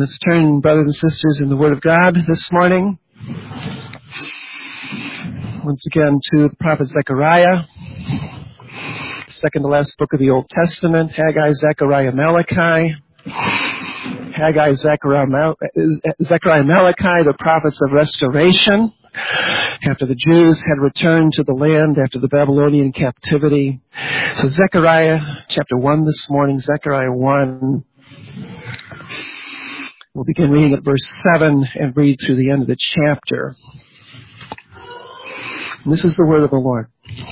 Let's turn, brothers and sisters, in the Word of God this morning. Once again to the prophet Zechariah, second to last book of the Old Testament, Haggai, Zechariah, Malachi. Haggai, Zechariah, Malachi, the prophets of restoration. After the Jews had returned to the land after the Babylonian captivity. So Zechariah chapter 1 this morning, Zechariah 1. We'll begin reading at verse 7 and read through the end of the chapter. And this is the word of the Lord.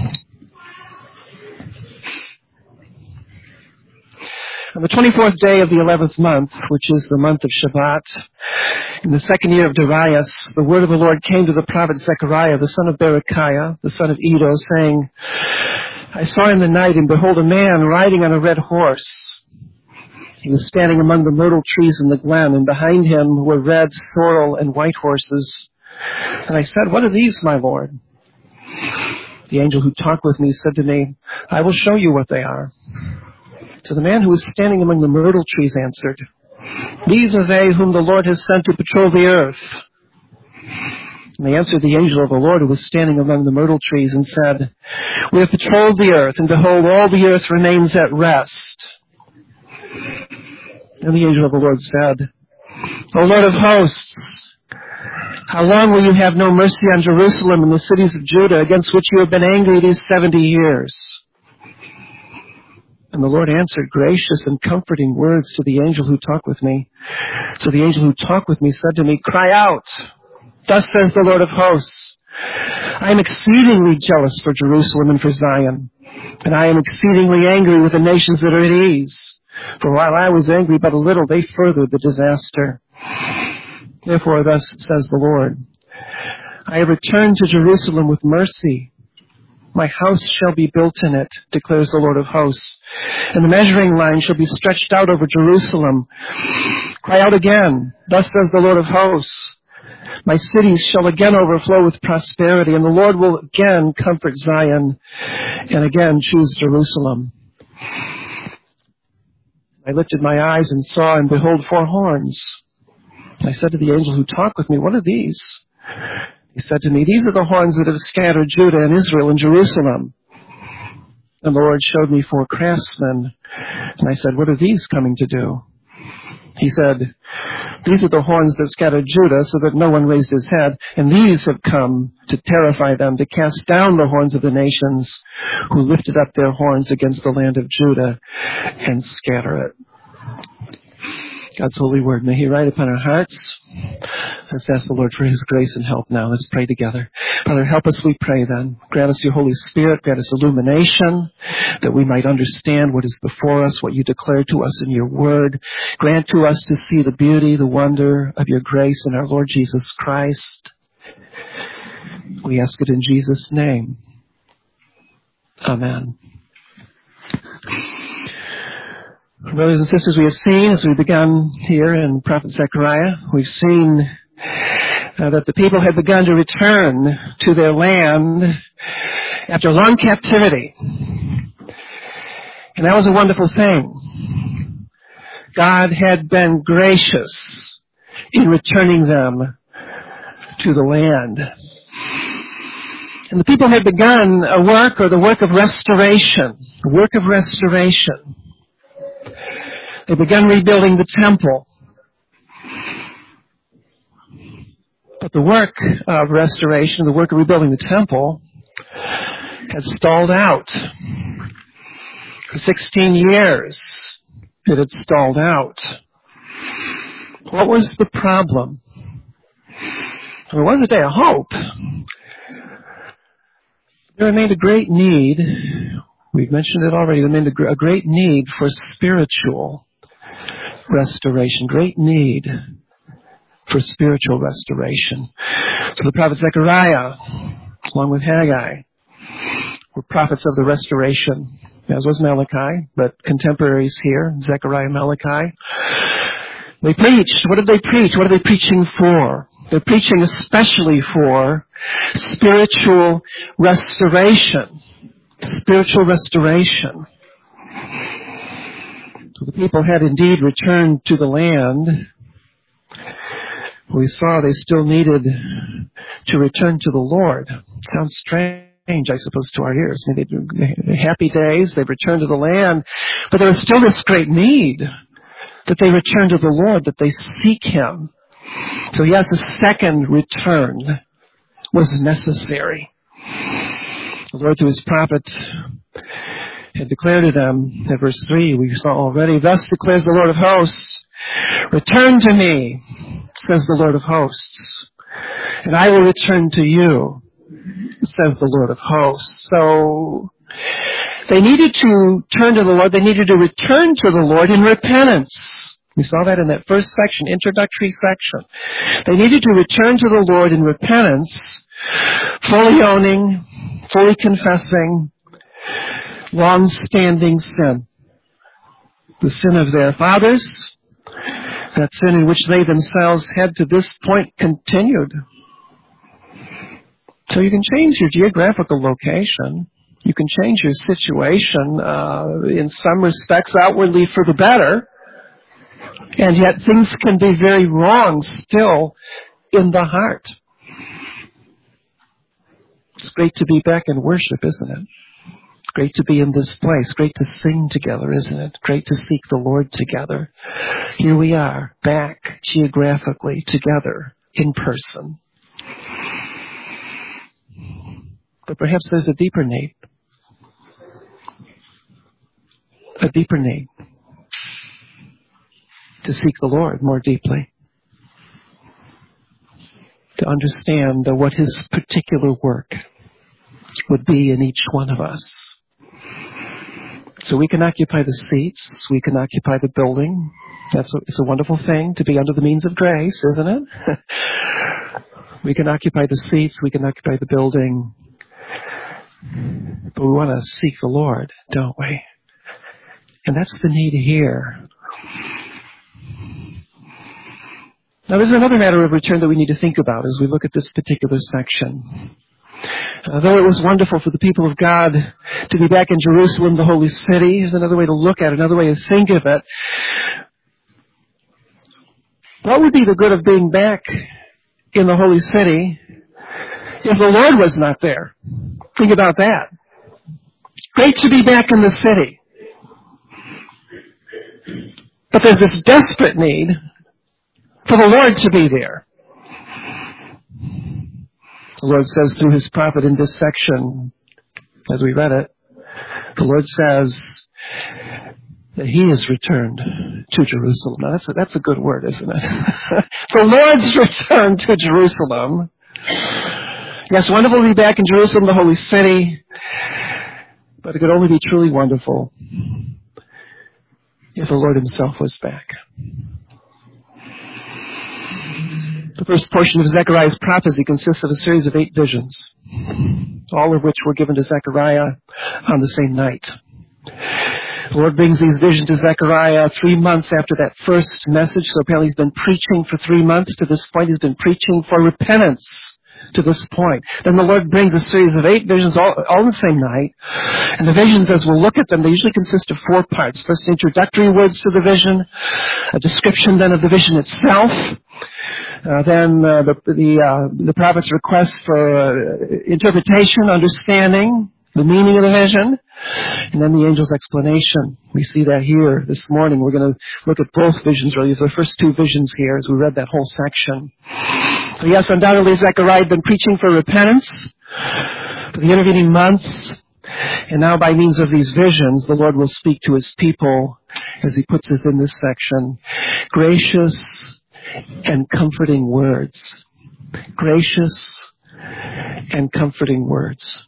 On the 24th day of the 11th month, which is the month of Shabbat, in the second year of Darius, the word of the Lord came to the prophet Zechariah, the son of Berechiah, the son of Iddo, saying, I saw in the night, and behold, a man riding on a red horse. He was standing among the myrtle trees in the glen, and behind him were red, sorrel, and white horses. And I said, What are these, my Lord? The angel who talked with me said to me, I will show you what they are. So the man who was standing among the myrtle trees answered, These are they whom the Lord has sent to patrol the earth. And they answered the angel of the Lord who was standing among the myrtle trees and said, We have patrolled the earth, and behold, all the earth remains at rest. And the angel of the Lord said, O Lord of hosts, how long will you have no mercy on Jerusalem and the cities of Judah, against which you have been angry these 70 years? And the Lord answered gracious and comforting words to the angel who talked with me. So the angel who talked with me said to me, Cry out, thus says the Lord of hosts, I am exceedingly jealous for Jerusalem and for Zion, and I am exceedingly angry with the nations that are at ease. For while I was angry but a little, they furthered the disaster. Therefore thus says the Lord, I have returned to Jerusalem with mercy. My house shall be built in it, declares the Lord of hosts, and the measuring line shall be stretched out over Jerusalem. Cry out again, thus says the Lord of hosts, my cities shall again overflow with prosperity, and the Lord will again comfort Zion, and again choose Jerusalem. I lifted my eyes and saw, and behold, 4 horns. I said to the angel who talked with me, What are these? He said to me, These are the horns that have scattered Judah and Israel and Jerusalem. And the Lord showed me 4 craftsmen. And I said, What are these coming to do? He said, These are the horns that scattered Judah so that no one raised his head. And these have come to terrify them, to cast down the horns of the nations who lifted up their horns against the land of Judah and scatter it. God's holy word, may He write upon our hearts. Let's ask the Lord for His grace and help now. Let's pray together. Father, help us, we pray then. Grant us your Holy Spirit. Grant us illumination that we might understand what is before us, what you declare to us in your word. Grant to us to see the beauty, the wonder of your grace in our Lord Jesus Christ. We ask it in Jesus' name. Amen. Brothers and sisters, we have seen, as we began here in Prophet Zechariah, we've seen that the people had begun to return to their land after a long captivity. And that was a wonderful thing. God had been gracious in returning them to the land. And the people had begun a work, or the work of restoration, the work of restoration. They began rebuilding the temple. But the work of restoration, the work of rebuilding the temple, had stalled out. For 16 years, it had stalled out. What was the problem? There was a day of hope. There remained a great need. We've mentioned it already. There remained a great need for spiritual restoration, great need for spiritual restoration. So the prophet Zechariah, along with Haggai, were prophets of the restoration, as was Malachi, but contemporaries here, Zechariah and Malachi. They preached. What did they preach? What are they preaching for? They're preaching especially for spiritual restoration. Spiritual restoration. So the people had indeed returned to the land, We saw they still needed to return to the Lord. Sounds strange, I suppose, to our ears. I mean, they happy days, they've returned to the land, but there was still this great need that they return to the Lord, that they seek Him. So yes, a second return was necessary. The Lord, through His prophet, had declared to them, in verse 3, we saw already, thus declares the Lord of hosts, return to me, says the Lord of hosts, and I will return to you, says the Lord of hosts. So they needed to turn to the Lord. They needed to return to the Lord in repentance. We saw that in that first section, introductory section. They needed to return to the Lord in repentance, fully owning, fully confessing long-standing sin. The sin of their fathers, that sin in which they themselves had to this point continued. So you can change your geographical location. You can change your situation in some respects outwardly for the better. And yet things can be very wrong still in the heart. It's great to be back in worship, isn't it? Great to be in this place. Great to sing together, isn't it? Great to seek the Lord together. Here we are, back geographically together in person. But perhaps there's a deeper need. A deeper need to seek the Lord more deeply. To understand what His particular work would be in each one of us. So we can occupy the seats, we can occupy the building. It's a wonderful thing to be under the means of grace, isn't it? We can occupy the seats, we can occupy the building. But we want to seek the Lord, don't we? And that's the need here. Now there's another matter of return that we need to think about as we look at this particular section. Though it was wonderful for the people of God to be back in Jerusalem, the holy city, here's another way to look at it, another way to think of it. What would be the good of being back in the holy city if the Lord was not there? Think about that. Great to be back in the city. But there's this desperate need for the Lord to be there. The Lord says through His prophet in this section, as we read it, the Lord says that He is returned to Jerusalem. Now that's a good word, isn't it? The Lord's return to Jerusalem. Yes, wonderful to be back in Jerusalem, the holy city, but it could only be truly wonderful if the Lord Himself was back. The first portion of Zechariah's prophecy consists of a series of 8 visions, all of which were given to Zechariah on the same night. The Lord brings these visions to Zechariah 3 months after that first message, so apparently He's been preaching for 3 months to this point. He's been preaching for repentance to this point. Then the Lord brings a series of 8 visions all the same night. And the visions, as we'll look at them, they usually consist of 4 parts. First, introductory words to the vision, a description then of the vision itself, then the prophet's request for interpretation, understanding, the meaning of the vision, and then the angel's explanation. We see that here this morning. We're going to look at both visions, really. The first 2 visions here as we read that whole section. So yes, undoubtedly Zechariah had been preaching for repentance for the intervening months. And now by means of these visions, the Lord will speak to His people, as He puts it in this section, gracious and comforting words. Gracious and comforting words.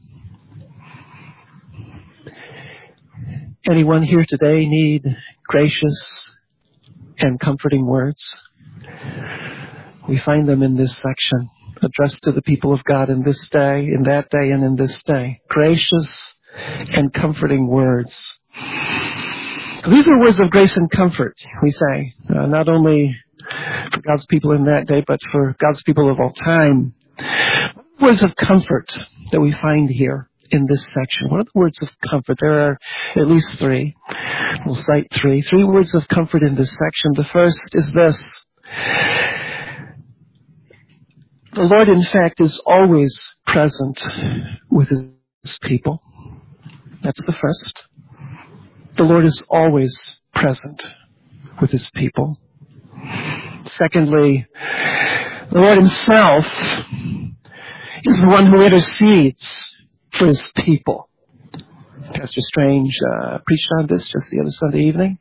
Anyone here today need gracious and comforting words? We find them in this section, addressed to the people of God in this day, in that day, and in this day. Gracious and comforting words. These are words of grace and comfort, we say, not only for God's people in that day, but for God's people of all time. Words of comfort that we find here in this section. What are the words of comfort? There are at least 3. We'll cite 3. 3 words of comfort in this section. The first is this. The Lord, in fact, is always present with His people. That's the first. The Lord is always present with His people. Secondly, the Lord Himself is the one who intercedes for His people. Pastor Strange preached on this just the other Sunday evening.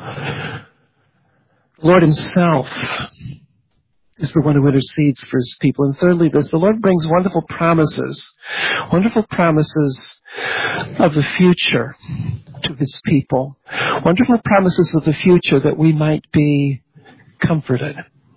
The Lord Himself is the one who intercedes for His people. And thirdly, the Lord brings wonderful promises of the future to His people, wonderful promises of the future that we might be comforted.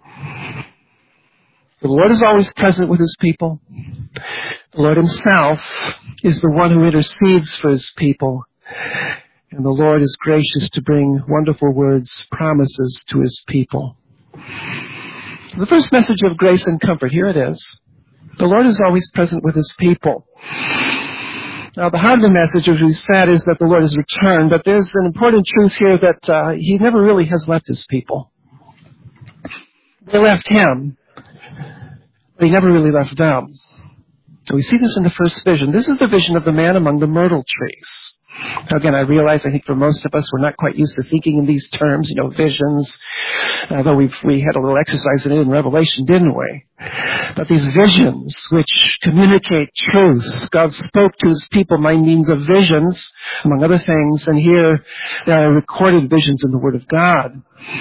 The Lord is always present with His people. The Lord Himself is the one who intercedes for His people. And the Lord is gracious to bring wonderful words, promises to His people. The first message of grace and comfort, here it is. The Lord is always present with His people. Now, the heart of the message, as we said, is that the Lord has returned, but there's an important truth here that He never really has left His people. They left Him, but He never really left them. So we see this in the first vision. This is the vision of the man among the myrtle trees. Now, again, I realize, I think for most of us, we're not quite used to thinking in these terms, visions, although we had a little exercise in it in Revelation, didn't we? But these visions, which communicate truth, God spoke to His people by means of visions, among other things, and here there are recorded visions in the Word of God.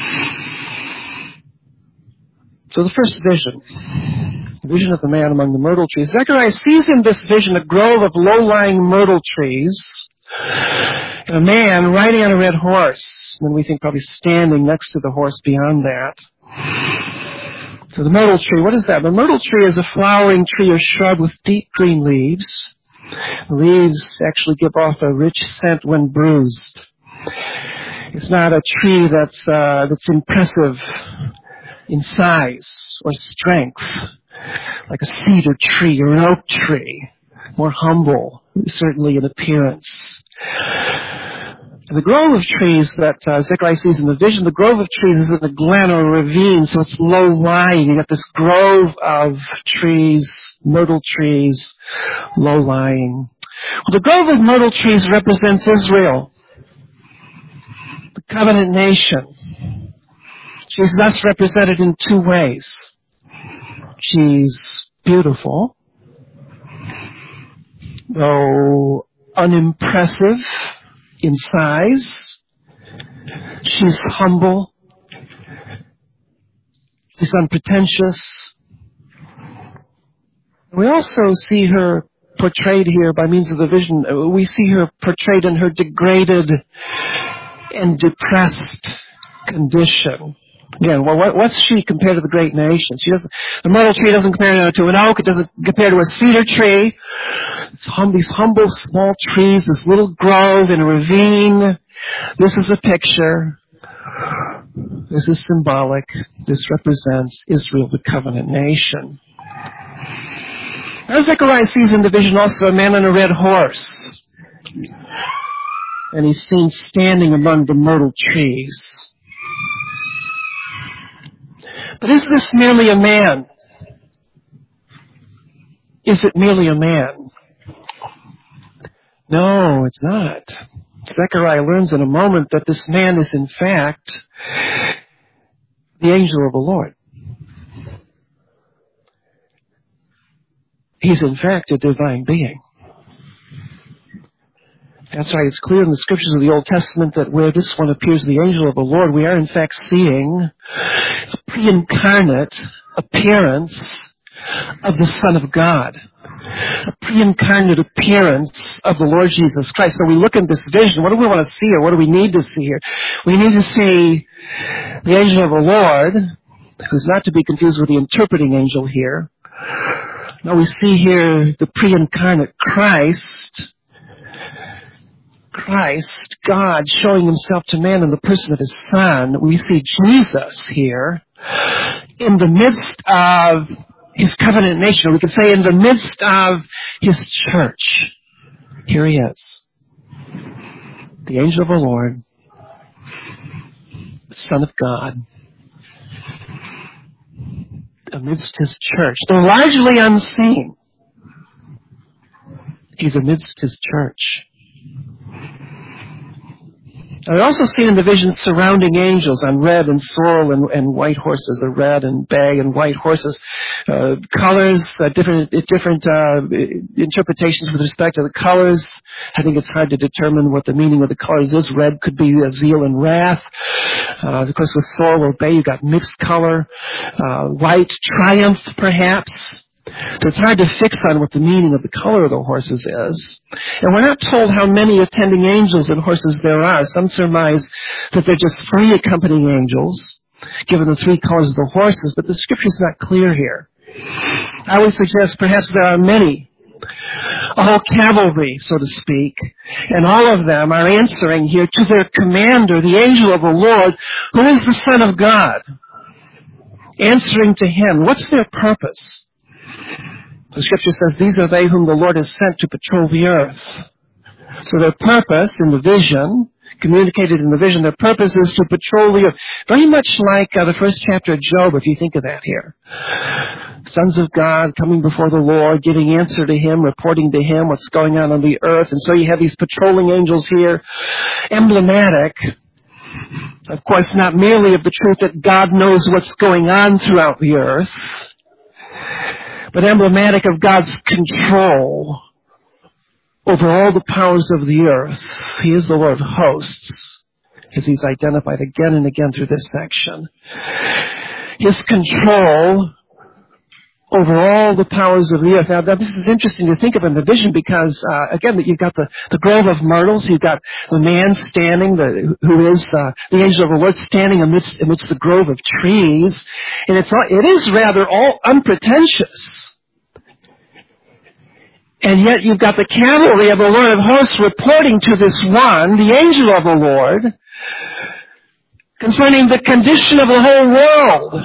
So the first vision, the vision of the man among the myrtle trees. Zechariah sees in this vision a grove of low-lying myrtle trees, and a man riding on a red horse, and we think probably standing next to the horse beyond that. So the myrtle tree, what is that? The myrtle tree is a flowering tree or shrub with deep green leaves. The leaves actually give off a rich scent when bruised. It's not a tree that's impressive in size or strength, like a cedar tree or an oak tree. More humble, certainly in appearance. The grove of trees that Zechariah sees in the vision, the grove of trees is in a glen or a ravine, so it's low-lying. You got this grove of trees, myrtle trees, low-lying. Well, the grove of myrtle trees represents Israel, the covenant nation. She's thus represented in two ways. She's beautiful, though unimpressive in size. She's humble. She's unpretentious. We also see her portrayed here by means of the vision. We see her portrayed in her degraded and depressed condition. Again, well, what's she compared to the great nations? The myrtle tree doesn't compare to an oak. It doesn't compare to a cedar tree. These humble small trees, this little grove in a ravine. This is a picture. This is symbolic. This represents Israel, the covenant nation. Now Zechariah sees in the vision also a man on a red horse. And he's seen standing among the myrtle trees. But is this merely a man? Is it merely a man? No, it's not. Zechariah learns in a moment that this man is in fact the angel of the Lord. He's in fact a divine being. That's why it's clear in the scriptures of the Old Testament that where this one appears, the angel of the Lord, we are in fact seeing a pre-incarnate appearance of the Son of God. A pre-incarnate appearance of the Lord Jesus Christ. So we look at this vision. What do we want to see here? What do we need to see here? We need to see the angel of the Lord, who's not to be confused with the interpreting angel here. Now we see here the pre-incarnate Christ, God, showing Himself to man in the person of His Son. We see Jesus here in the midst of His covenant nation. We could say in the midst of His church. Here He is. The angel of the Lord, the Son of God, amidst his church. They're largely unseen. He's amidst his church. I also see in the vision surrounding angels on red and sorrel and white horses, or red and bay and white horses. Colors, different interpretations with respect to the colors. I think it's hard to determine what the meaning of the colors is. Red could be zeal and wrath. Of course, with sorrel or bay, you've got mixed color. White, triumph, perhaps. So it's hard to fix on what the meaning of the color of the horses is. And we're not told how many attending angels and horses there are. Some surmise that they're just 3 accompanying angels, given the 3 colors of the horses, but the scripture's not clear here. I would suggest perhaps there are many, a whole cavalry, so to speak, and all of them are answering here to their commander, the angel of the Lord, who is the Son of God, answering to him. What's their purpose? The scripture says, these are they whom the Lord has sent to patrol the earth. So their purpose in the vision, communicated in the vision, their purpose is to patrol the earth. Very much like the first chapter of Job, if you think of that here. Sons of God coming before the Lord, giving answer to him, reporting to him what's going on the earth. And so you have these patrolling angels here, emblematic, of course, not merely of the truth that God knows what's going on throughout the earth, but emblematic of God's control over all the powers of the earth. He is the Lord of hosts, as he's identified again and again through this section. His control over all the powers of the earth. Now, this is interesting to think of in the vision because, again, you've got the grove of myrtles, you've got the man standing, who is the angel of the Lord standing amidst the grove of trees, and it is rather all unpretentious. And yet you've got the cavalry of the Lord of hosts reporting to this one, the angel of the Lord, concerning the condition of the whole world.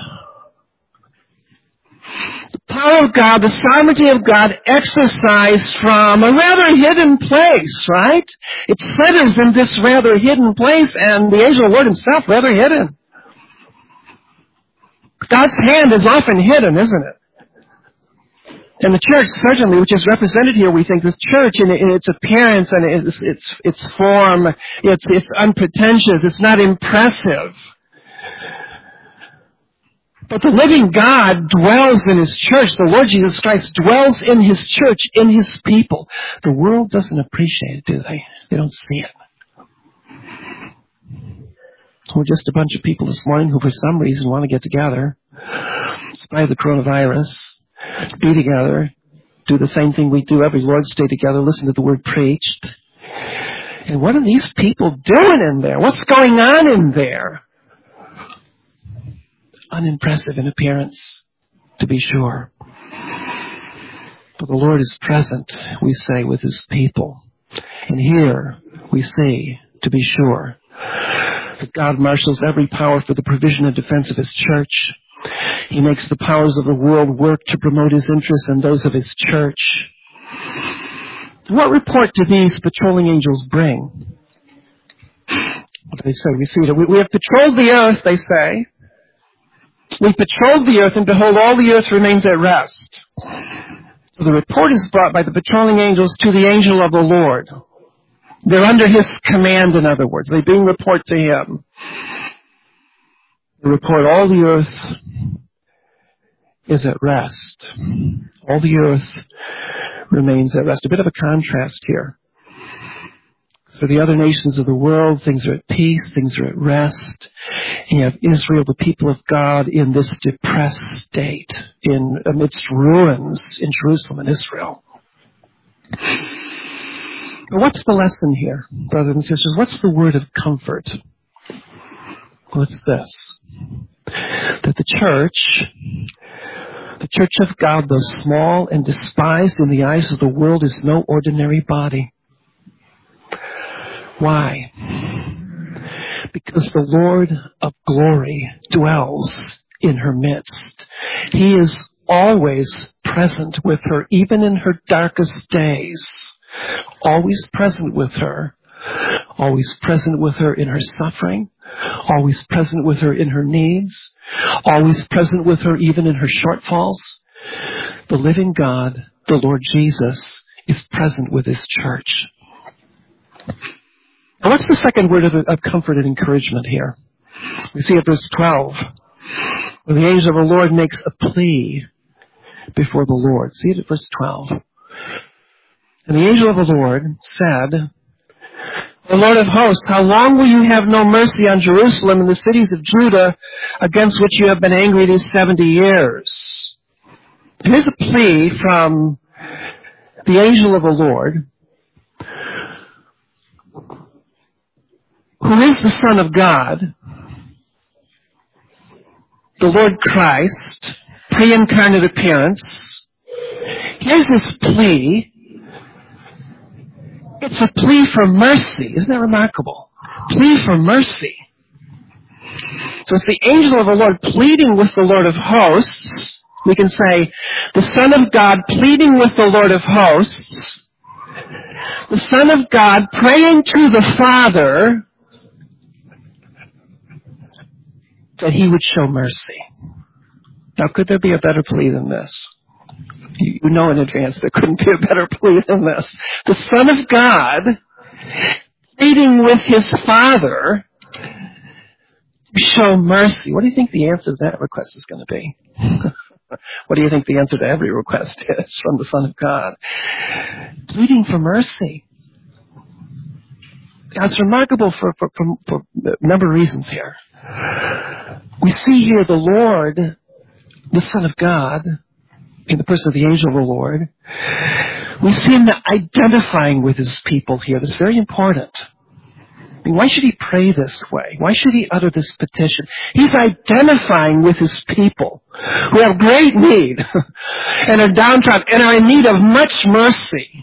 The power of God, the sovereignty of God exercised from a rather hidden place, right? It centers in this rather hidden place, and the angel of the Lord himself rather hidden. God's hand is often hidden, isn't it? And the church, certainly, which is represented here, we think, this church in its appearance and its form, it's unpretentious, it's not impressive. But the living God dwells in his church. The Lord Jesus Christ dwells in his church, in his people. The world doesn't appreciate it, do they? They don't see it. We're just a bunch of people this morning who for some reason want to get together, in spite of the coronavirus, be together, do the same thing we do every Lord's Day together, listen to the word preached. And what are these people doing in there? What's going on in there? Unimpressive in appearance, to be sure. But the Lord is present, we say, with his people. And here we see, to be sure, that God marshals every power for the provision and defense of his church. He makes the powers of the world work to promote his interests and those of his church. What report do these patrolling angels bring? What do they say? We see that we have patrolled the earth, they say. We patrolled the earth, and behold, all the earth remains at rest. So the report is brought by the patrolling angels to the angel of the Lord. They're under his command, in other words. They bring report to him. They report all the earth is at rest. All the earth remains at rest. A bit of a contrast here. For the other nations of the world, things are at peace, things are at rest. And you have Israel, the people of God, in this depressed state, amidst ruins in Jerusalem and Israel. But what's the lesson here, brothers and sisters? What's the word of comfort? Well, it's this. That the church of God, though small and despised in the eyes of the world, is no ordinary body. Why? Because the Lord of glory dwells in her midst. He is always present with her, even in her darkest days. Always present with her. Always present with her in her suffering. always present with her in her needs, always present with her even in her shortfalls. The living God, the Lord Jesus, is present with His church. Now what's the second word of comfort and encouragement here? We see at verse 12, where the angel of the Lord makes a plea before the Lord. See it at verse 12. And the angel of the Lord said, O Lord of hosts, how long will you have no mercy on Jerusalem and the cities of Judah against which you have been angry these 70 years? And here's a plea from the angel of the Lord, who is the Son of God, the Lord Christ, pre-incarnate appearance. Here's his plea. It's a plea for mercy. Isn't that remarkable? Plea for mercy. So it's the angel of the Lord pleading with the Lord of hosts. We can say, the Son of God pleading with the Lord of hosts. The Son of God praying to the Father that He would show mercy. Now, could there be a better plea than this? You know in advance there couldn't be a better plea than this. The Son of God pleading with His Father to show mercy. What do you think the answer to that request is going to be? What do you think the answer to every request is from the Son of God? Pleading for mercy. Now, it's remarkable for a number of reasons here. We see here the Lord, the Son of God, in the person of the angel of the Lord. We see Him identifying with His people here. That's very important. I mean, why should He pray this way? Why should He utter this petition? He's identifying with His people who have great need and are downtrodden and are in need of much mercy.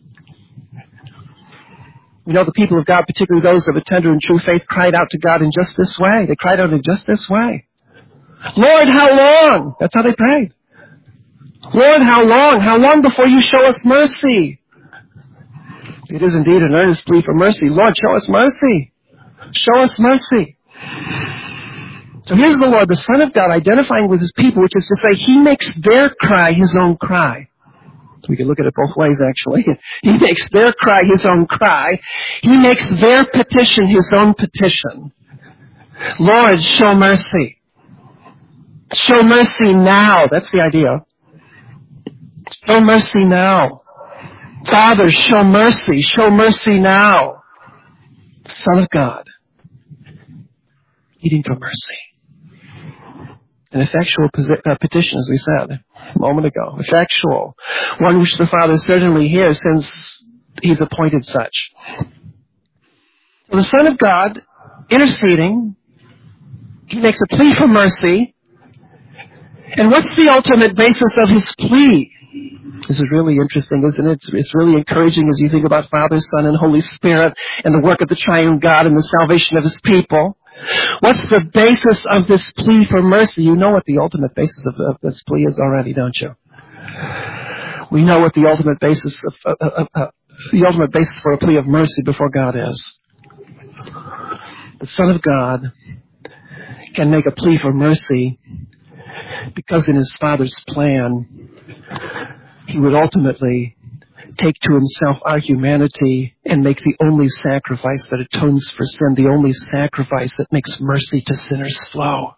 You know, the people of God, particularly those of a tender and true faith, cried out to God in just this way. They cried out in just this way. Lord, how long? That's how they prayed. Lord, how long? How long before you show us mercy? It is indeed an earnest plea for mercy. Lord, show us mercy. Show us mercy. So here's the Lord, the Son of God, identifying with His people, which is to say, He makes their cry His own cry. We can look at it both ways, actually. He makes their cry His own cry. He makes their petition His own petition. Lord, show mercy. Show mercy now. That's the idea. Show mercy now. Father, show mercy. Show mercy now. Son of God, pleading for mercy. An effectual petition, as we said a moment ago. Effectual. One which the Father certainly hears since He's appointed such. So the Son of God, interceding, He makes a plea for mercy. And what's the ultimate basis of His plea? This is really interesting, isn't it? It's really encouraging as you think about Father, Son, and Holy Spirit and the work of the Triune God and the salvation of His people. What's the basis of this plea for mercy? You know what the ultimate basis of this plea is already, don't you? We know what the ultimate basis for a plea of mercy before God is. The Son of God can make a plea for mercy because in His Father's plan, He would ultimately take to Himself our humanity and make the only sacrifice that atones for sin, the only sacrifice that makes mercy to sinners flow.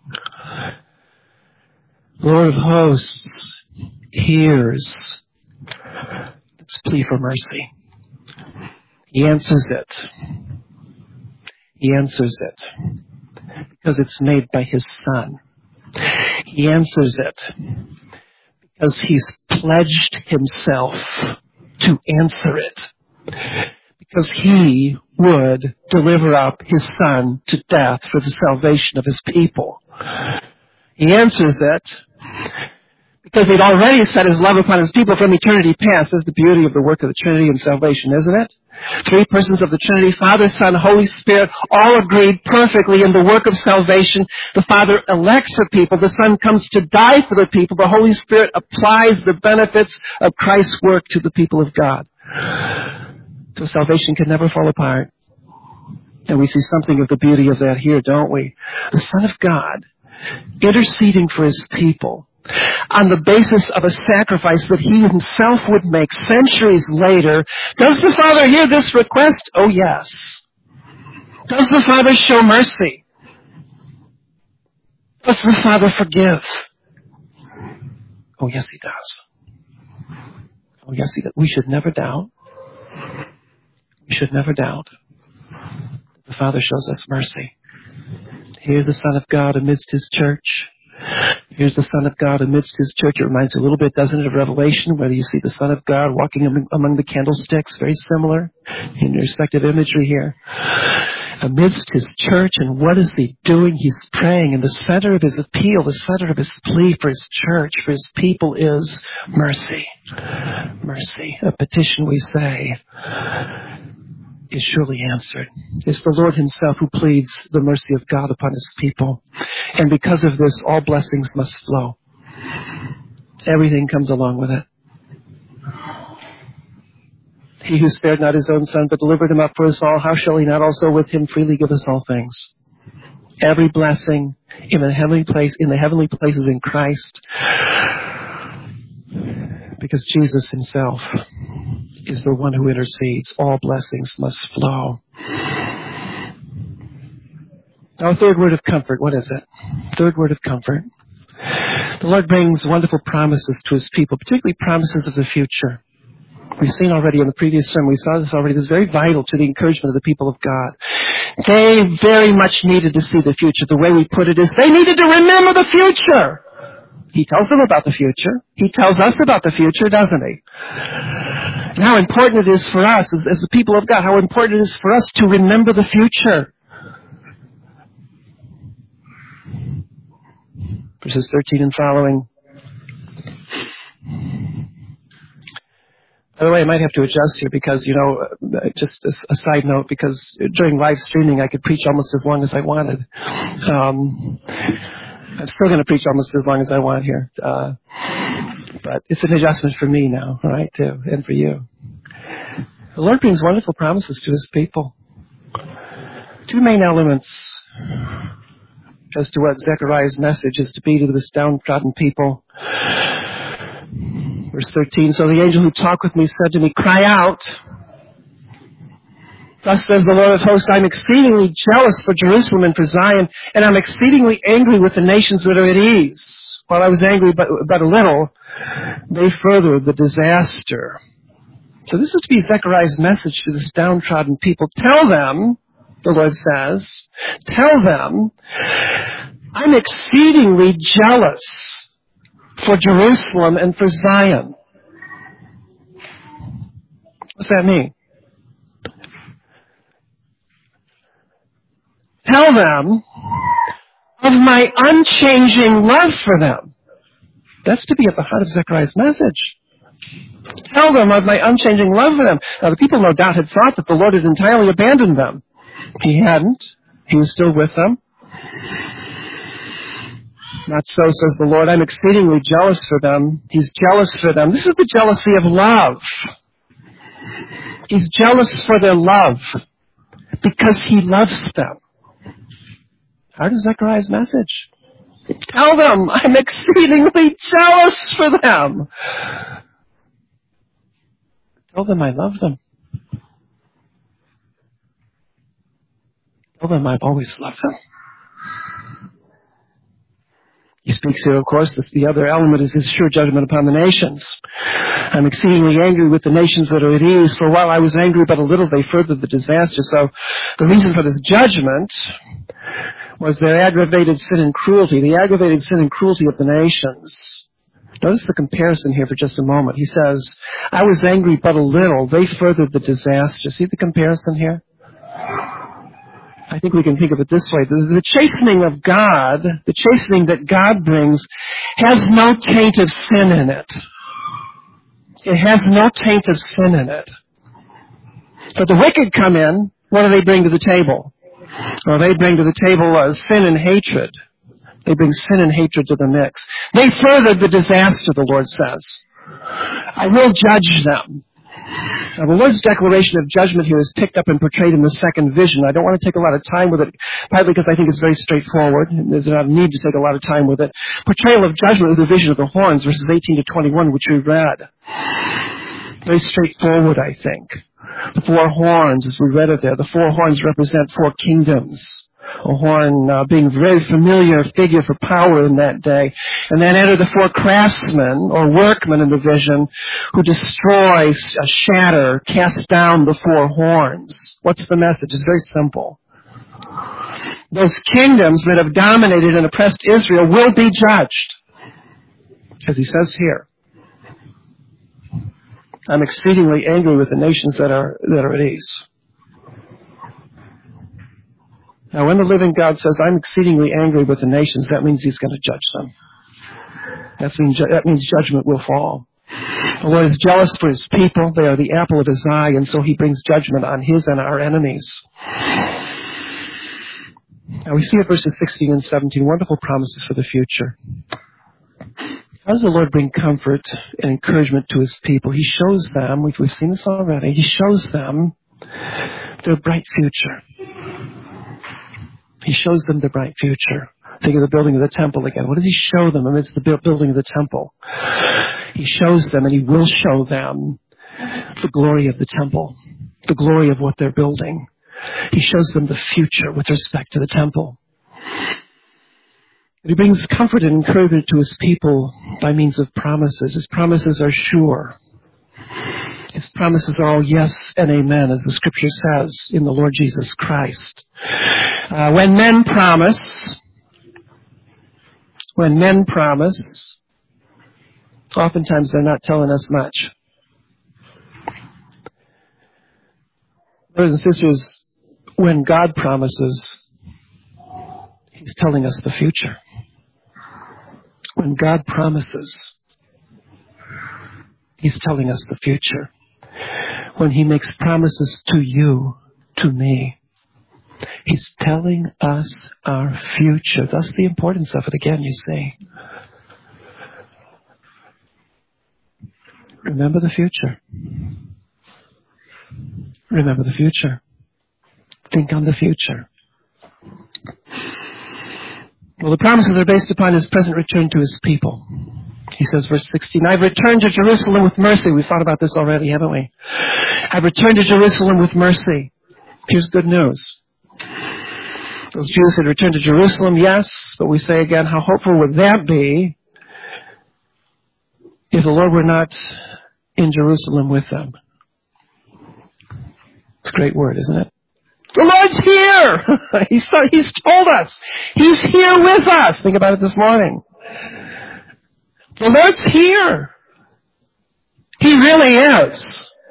Lord of hosts hears this plea for mercy. He answers it. He answers it because it's made by His Son. He answers it because He's pledged Himself to answer it. Because He would deliver up His Son to death for the salvation of His people. He answers it because He'd already set His love upon His people from eternity past. That's the beauty of the work of the Trinity and salvation, isn't it? Three persons of the Trinity, Father, Son, Holy Spirit, all agreed perfectly in the work of salvation. The Father elects the people. The Son comes to die for the people. The Holy Spirit applies the benefits of Christ's work to the people of God. So salvation can never fall apart. And we see something of the beauty of that here, don't we? The Son of God interceding for his people on the basis of a sacrifice that he himself would make centuries later. Does the Father hear this request? Oh, yes. Does the Father show mercy? Does the Father forgive? Oh, yes, he does. Oh, yes, he does. We should never doubt. We should never doubt. The Father shows us mercy. Here's the Son of God amidst his church. Here's the Son of God amidst his church. It reminds you a little bit, doesn't it, of Revelation, where you see the Son of God walking among the candlesticks, very similar in respective imagery here. Amidst his church, and what is he doing? He's praying, and the center of his appeal, the center of his plea for his church, for his people is mercy. Mercy. A petition, we say, is surely answered. It's the Lord himself who pleads the mercy of God upon his people. And because of this, all blessings must flow. Everything comes along with it. He who spared not his own Son, but delivered him up for us all, how shall he not also with him freely give us all things? Every blessing in the heavenly places in Christ, because Jesus himself is the one who intercedes. All blessings must flow. Our third word of comfort, what is it? Third word of comfort. The Lord brings wonderful promises to his people, particularly promises of the future. We've seen already in the previous sermon, we saw this already, this is very vital to the encouragement of the people of God. They very much needed to see the future. The way we put it is, they needed to remember the future. He tells them about the future. He tells us about the future, doesn't he? And how important it is for us, as the people of God, how important it is for us to remember the future. Verses 13 and following. By the way, I might have to adjust here because, just a side note, because during live streaming I could preach almost as long as I wanted. I'm still going to preach almost as long as I want here. But it's an adjustment for me now, all right, too, and for you. The Lord brings wonderful promises to his people. Two main elements as to what Zechariah's message is to be to this downtrodden people. Verse 13, so the angel who talked with me said to me, cry out. Thus says the Lord of hosts, I'm exceedingly jealous for Jerusalem and for Zion, and I'm exceedingly angry with the nations that are at ease. While I was angry but a little, they furthered the disaster. So this is to be Zechariah's message to this downtrodden people. Tell them, the Lord says, tell them, I'm exceedingly jealous for Jerusalem and for Zion. What's that mean? Tell them of my unchanging love for them. That's to be at the heart of Zechariah's message. Tell them of my unchanging love for them. Now, the people no doubt had thought that the Lord had entirely abandoned them. He hadn't. He was still with them. Not so, says the Lord. I'm exceedingly jealous for them. He's jealous for them. This is the jealousy of love. He's jealous for their love because he loves them. How does Zechariah's message? Tell them I'm exceedingly jealous for them. Tell them I love them. Tell them I've always loved them. He speaks here, of course, that the other element is his sure judgment upon the nations. I'm exceedingly angry with the nations that are at ease, for while I was angry but a little, they furthered the disaster. So the reason for this judgment was their aggravated sin and cruelty, the aggravated sin and cruelty of the nations. Notice the comparison here for just a moment. He says, I was angry but a little, they furthered the disaster. See the comparison here? I think we can think of it this way. The chastening of God, the chastening that God brings, has no taint of sin in it. It has no taint of sin in it. But the wicked come in, what do they bring to the table? Well, they bring to the table sin and hatred. They bring sin and hatred to the mix. They furthered the disaster, the Lord says. I will judge them. Now, the Lord's declaration of judgment here is picked up and portrayed in the second vision. I don't want to take a lot of time with it, partly because I think it's very straightforward. There's not a need to take a lot of time with it. Portrayal of judgment with the vision of the horns, verses 18 to 21, which we read. Very straightforward, I think. The four horns, as we read it there, the four horns represent four kingdoms. A horn being a very familiar figure for power in that day. And then enter the four craftsmen, or workmen in the vision, who destroy, shatter, cast down the four horns. What's the message? It's very simple. Those kingdoms that have dominated and oppressed Israel will be judged. As he says here. I'm exceedingly angry with the nations that are at ease. Now, when the living God says, I'm exceedingly angry with the nations, that means he's going to judge them. That means judgment will fall. The Lord is jealous for his people. They are the apple of his eye, and so he brings judgment on his and our enemies. Now, we see at verses 16 and 17 wonderful promises for the future. How does the Lord bring comfort and encouragement to his people? He shows them, we've seen this already, he shows them their bright future. He shows them the bright future. Think of the building of the temple again. What does he show them amidst the building of the temple? He shows them, and he will show them, the glory of the temple, the glory of what they're building. He shows them the future with respect to the temple. And he brings comfort and encouragement to his people by means of promises. His promises are sure. His promises are all yes and amen, as the Scripture says in the Lord Jesus Christ. When men promise, oftentimes they're not telling us much. Brothers and sisters, when God promises, he's telling us the future. When God promises, he's telling us the future. When he makes promises to you, to me, he's telling us our future. That's the importance of it again, you see. Remember the future. Remember the future. Think on the future. Well, the promises are based upon his present return to his people. He says, verse 16, I've returned to Jerusalem with mercy. We've thought about this already, haven't we? I've returned to Jerusalem with mercy. Here's good news. Those Jews had returned to Jerusalem, yes, but we say again, how hopeful would that be if the Lord were not in Jerusalem with them? It's a great word, isn't it? The Lord's here! He's told us. He's here with us. Think about it this morning. The Lord's here. He really is.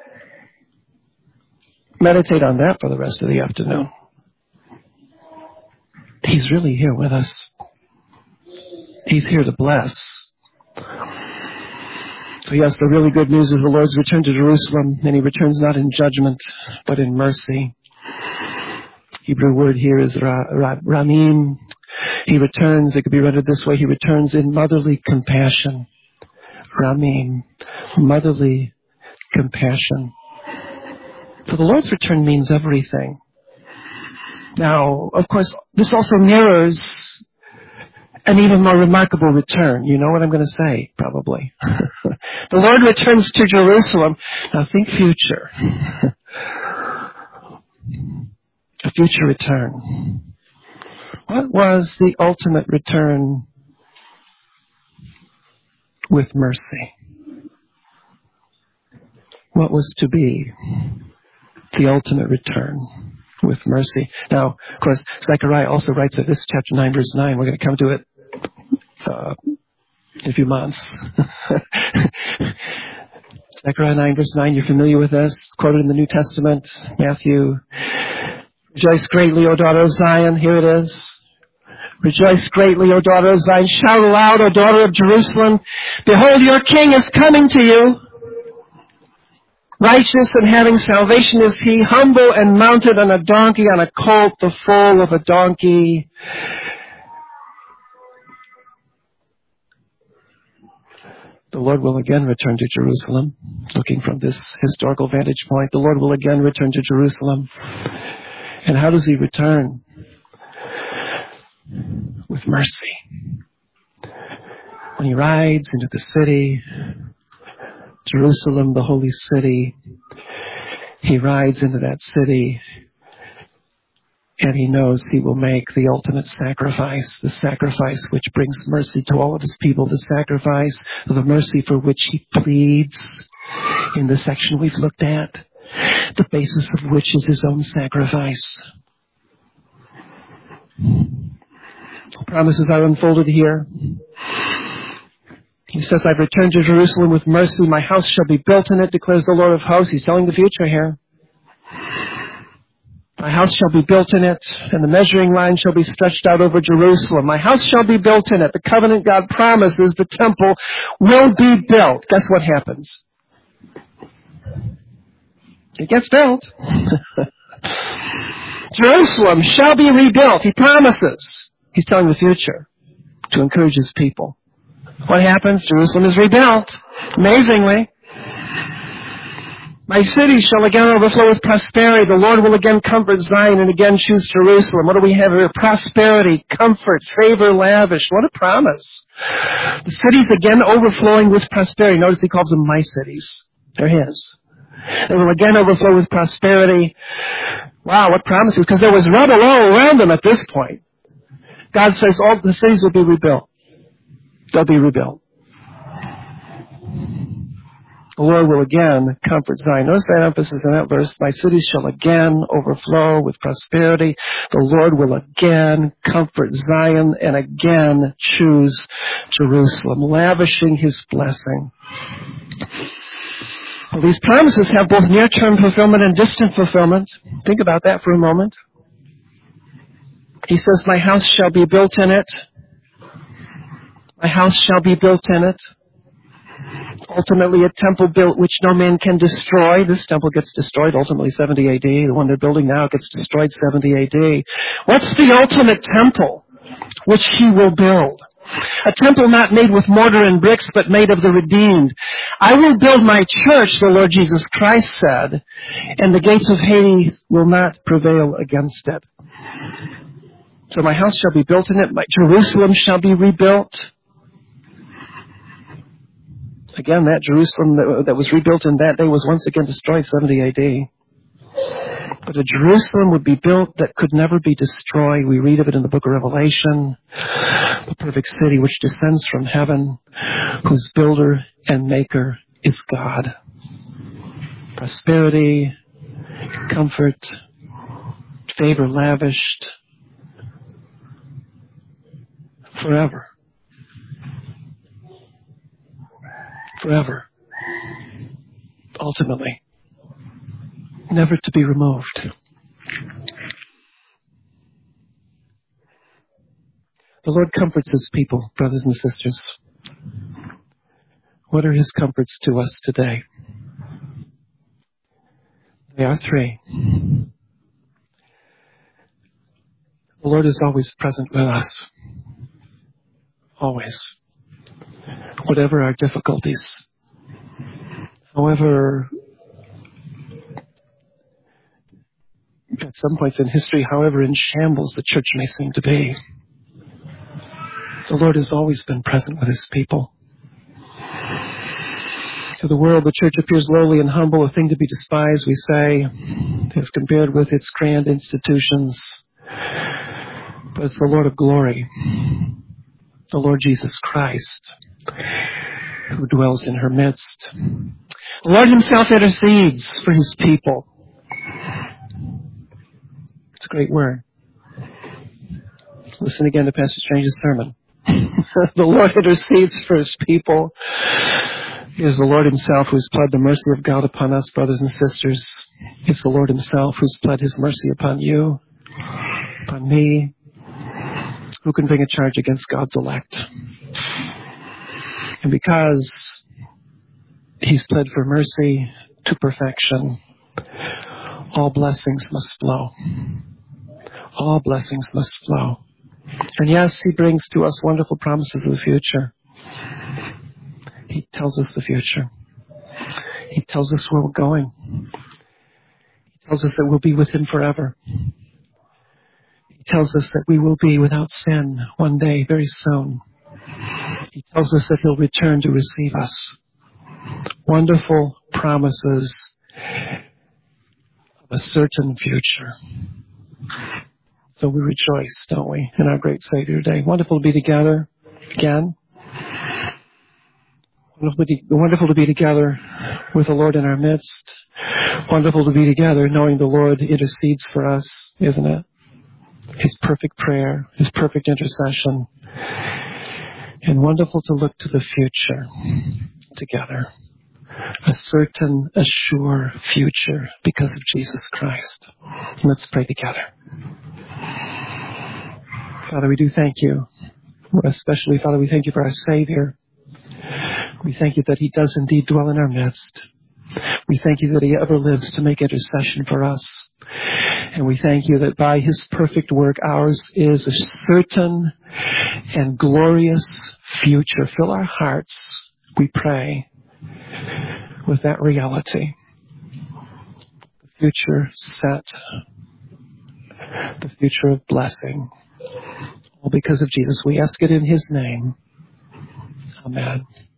Meditate on that for the rest of the afternoon. He's really here with us. He's here to bless. So yes, the really good news is the Lord's returned to Jerusalem, and he returns not in judgment, but in mercy. Hebrew word here is ramim. He returns, it could be rendered this way, he returns in motherly compassion. Ramim, motherly compassion. So the Lord's return means everything. Now, of course, this also mirrors an even more remarkable return. You know what I'm going to say, probably. The Lord returns to Jerusalem. Now think future. A future return. What was the ultimate return with mercy? What was to be the ultimate return with mercy? Now, of course, Zechariah also writes of this, chapter 9, verse 9. We're going to come to it in a few months. Zechariah 9, verse 9, you're familiar with this. It's quoted in the New Testament, Matthew. Rejoice greatly, O daughter of Zion. Here it is. Rejoice greatly, O daughter of Zion. Shout aloud, O daughter of Jerusalem. Behold, your king is coming to you. Righteous and having salvation is he, humble and mounted on a donkey, on a colt, the foal of a donkey. The Lord will again return to Jerusalem. Looking from this historical vantage point, the Lord will again return to Jerusalem. And how does he return? With mercy. When he rides into the city, Jerusalem, the holy city, he rides into that city and he knows he will make the ultimate sacrifice, the sacrifice which brings mercy to all of his people, the sacrifice of the mercy for which he pleads in the section we've looked at, the basis of which is his own sacrifice. Promises are unfolded here. He says, I've returned to Jerusalem with mercy. My house shall be built in it, declares the Lord of hosts. He's telling the future here. My house shall be built in it, and the measuring line shall be stretched out over Jerusalem. My house shall be built in it. The covenant God promises the temple will be built. Guess what happens? It gets built. Jerusalem shall be rebuilt. He promises. He's telling the future to encourage his people. What happens? Jerusalem is rebuilt. Amazingly. My city shall again overflow with prosperity. The Lord will again comfort Zion and again choose Jerusalem. What do we have here? Prosperity, comfort, favor, lavish. What a promise. The city's again overflowing with prosperity. Notice he calls them my cities. They're his. They will again overflow with prosperity. Wow, what promises. Because there was rubble all around them at this point. God says all the cities will be rebuilt. They'll be rebuilt. The Lord will again comfort Zion. Notice that emphasis in that verse. My cities shall again overflow with prosperity. The Lord will again comfort Zion and again choose Jerusalem, lavishing his blessing. Well, these promises have both near-term fulfillment and distant fulfillment. Think about that for a moment. He says, my house shall be built in it. My house shall be built in it. Ultimately, a temple built which no man can destroy. This temple gets destroyed ultimately 70 AD. The one they're building now gets destroyed 70 AD. What's the ultimate temple which he will build? A temple not made with mortar and bricks, but made of the redeemed. I will build my church, the Lord Jesus Christ said, and the gates of Hades will not prevail against it. So my house shall be built in it. My Jerusalem shall be rebuilt. Again, that Jerusalem that was rebuilt in that day was once again destroyed 70 AD. But a Jerusalem would be built that could never be destroyed. We read of it in the book of Revelation. The perfect city which descends from heaven, whose builder and maker is God. Prosperity, comfort, favor lavished forever. Forever. Ultimately. Never to be removed. The Lord comforts his people, brothers and sisters. What are his comforts to us today? They are three. The Lord is always present with us. Always. Whatever our difficulties, however, at some points in history, however in shambles the church may seem to be, the Lord has always been present with his people. To the world, the church appears lowly and humble, a thing to be despised, we say, as compared with its grand institutions. But it's the Lord of glory, the Lord Jesus Christ, who dwells in her midst. The Lord himself intercedes for his people. It's a great word. Listen again to Pastor Strange's sermon. The Lord intercedes for his people. It is the Lord himself who has pled the mercy of God upon us, brothers and sisters. It's the Lord himself who's pled his mercy upon you, upon me. Who can bring a charge against God's elect? And because he's pled for mercy to perfection, all blessings must flow. All blessings must flow. And yes, he brings to us wonderful promises of the future. He tells us the future. He tells us where we're going. He tells us that we'll be with Him forever. He tells us that we will be without sin one day, very soon. He tells us that He'll return to receive us. Wonderful promises of a certain future. So we rejoice, don't we, in our great Savior today. Wonderful to be together again. Wonderful to be together with the Lord in our midst. Wonderful to be together knowing the Lord intercedes for us, isn't it? His perfect prayer, His perfect intercession. And wonderful to look to the future together. A certain, a sure future because of Jesus Christ. Let's pray together. Father, we do thank You. Especially, Father, we thank You for our Savior. We thank You that He does indeed dwell in our midst. We thank You that He ever lives to make intercession for us. And we thank You that by His perfect work, ours is a certain and glorious future. Fill our hearts, we pray, with that reality. The future set, the future of blessing. All because of Jesus. We ask it in His name. Amen.